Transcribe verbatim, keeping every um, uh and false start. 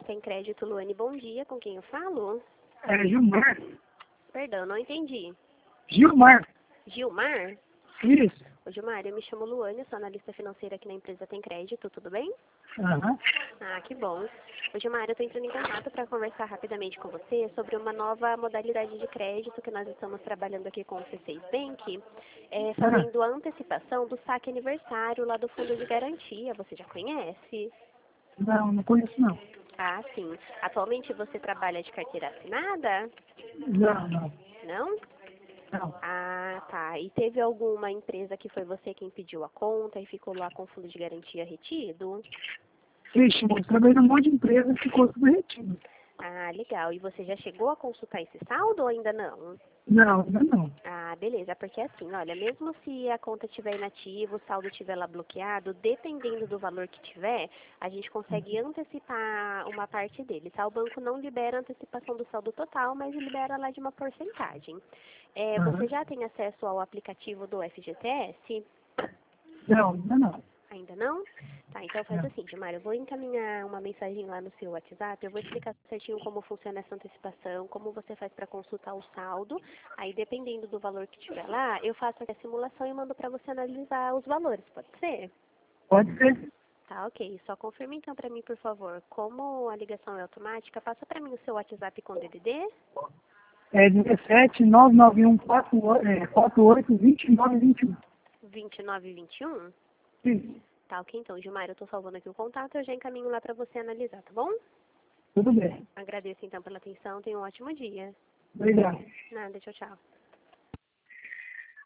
Tem Crédito, Luane, bom dia. Com quem eu falo? É Gilmar. Perdão, não entendi. Gilmar. Gilmar? Isso. Ô, Gilmar, eu me chamo Luane, sou analista financeira aqui na empresa Tem Crédito, tudo bem? Aham. Ah, que bom. Ô, Gilmar, eu estou entrando em contato para conversar rapidamente com você sobre uma nova modalidade de crédito que nós estamos trabalhando aqui com o C seis Bank, é, fazendo a antecipação do saque aniversário lá do Fundo de Garantia. Você já conhece? Não, não conheço não. Ah, sim. Atualmente você trabalha de carteira assinada? Não, não. Não? Não. Ah, tá. E teve alguma empresa que foi você quem pediu a conta e ficou lá com o fundo de garantia retido? Vixe, moço, trabalhei num monte de empresa que ficou tudo retido. Ah, legal. E você já chegou a consultar esse saldo ou ainda não? Não, ainda não. Ah, beleza. Porque assim, olha, mesmo se a conta estiver inativa, o saldo estiver lá bloqueado, dependendo do valor que tiver, a gente consegue antecipar uma parte dele, tá? O banco não libera a antecipação do saldo total, mas libera lá de uma porcentagem. É, Aham. você já tem acesso ao aplicativo do F G T S? Não, ainda não. Ainda não? Tá, então faz assim, Gilmar, eu vou encaminhar uma mensagem lá no seu WhatsApp, eu vou explicar certinho como funciona essa antecipação, como você faz para consultar o saldo, aí dependendo do valor que tiver lá, eu faço a simulação e mando para você analisar os valores, pode ser? Pode ser. Tá, ok. Só confirma então para mim, por favor, como a ligação é automática, passa para mim o seu WhatsApp com D D D, É dezessete, nove nove um, quatro oito, vinte e nove vinte e um. vinte e nove vinte e um? Isso. Tá, ok então, Gilmar, eu tô salvando aqui o contato, eu já encaminho lá para você analisar, tá bom? Tudo bem. Agradeço então pela atenção, tenha um ótimo dia. Obrigado. Nada, tchau, tchau.